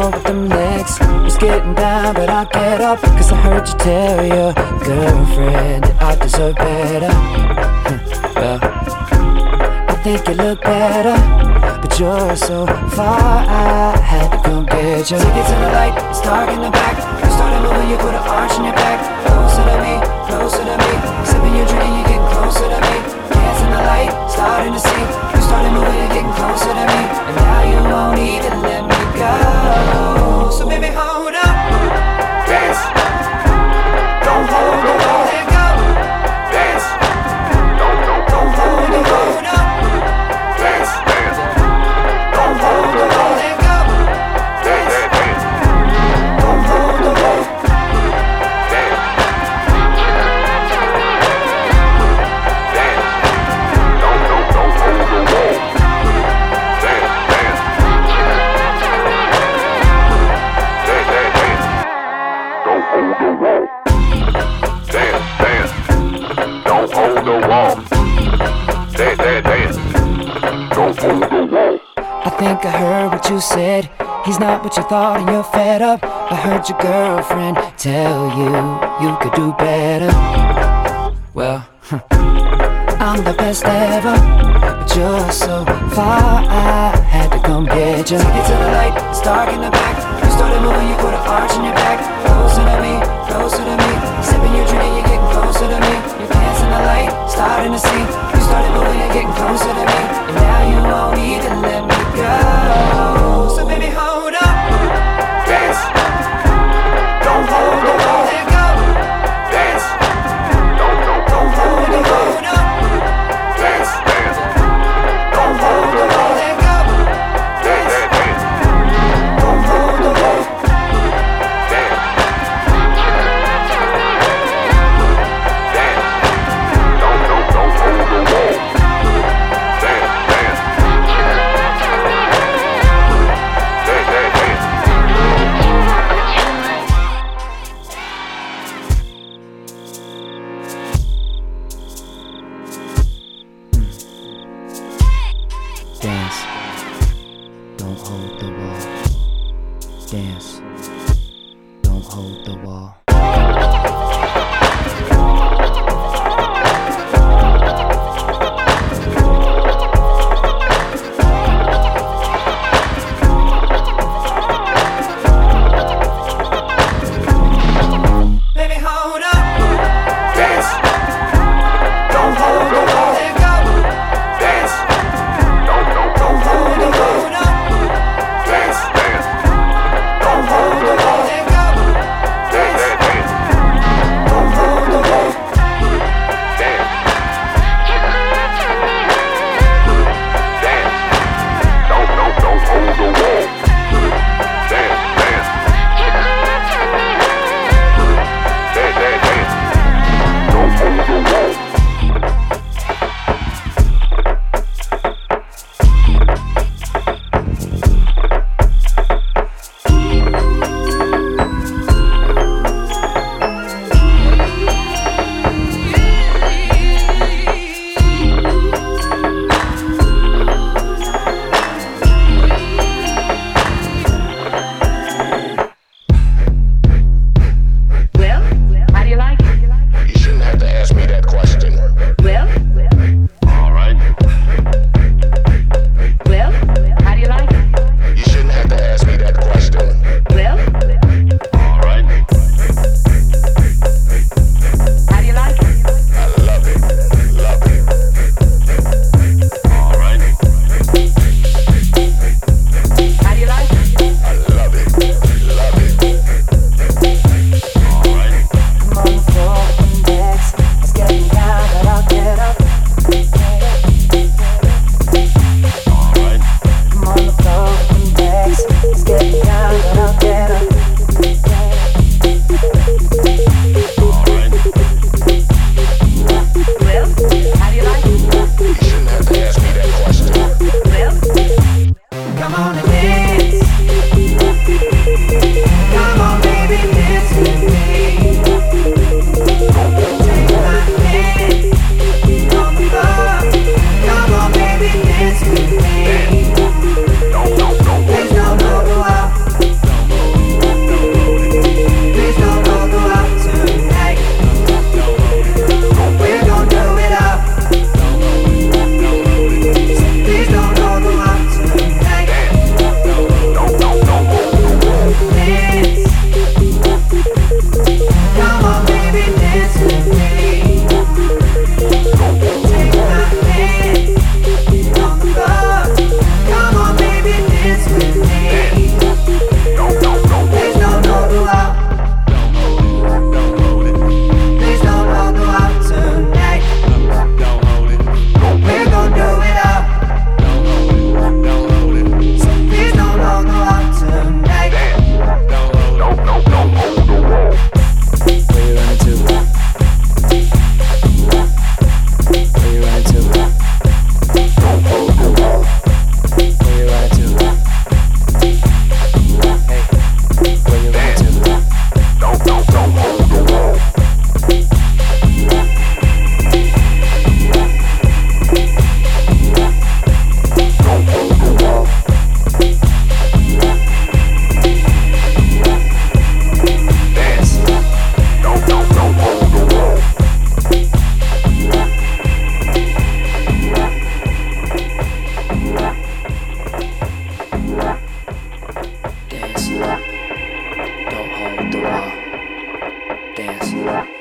know what them legs was getting down, but I'll get up, cause I heard you tell your girlfriend that I deserve better. Well, I think you look better, but you're so far, I had to come get you. Take it to the light, it's dark in the back. You started moving, you put an arch in your back. Closer to me, closer to me. Sipping your drink, you're getting closer to me. Dance in the light, starting to see. You started moving, you're getting closer to me. And now you won't even let me go. So baby, hold up. Dance. Don't hold the wall. Let go. Dance. Don't hold the hold up. Dance. Don't hold the wall. Let go. Dance. Don't hold the wall. Dance. Don't hold the wall. Don't hold the wall. Dance. Don't hold the wall. I think I heard what you said. He's not what you thought and you're fed up. I heard your girlfriend tell you could do better. Well, I'm the best ever, but you're so far, I had to come get you. Take it to the light, it's dark in the back. You started moving, you put an arch in your back. Closer to me, closer to me. Sipping your drink, you're getting closer to me. You're dancing the light, starting to see. You started moving, you're getting closer to me. And now you won't even let me go. So baby, hold up. Dance. Don't hold the wall. Let go. Dance. Don't hold the hold up. Dance. Don't hold the wall. Let go. Dance. Don't hold the wall. Dance. Don't hold the wall. Dance. Don't hold the wall. Dance. Don't hold the wall. Baby, hold up. Dance. Don't hold the wall. Let go. Dance. Don't hold the hold up. dance.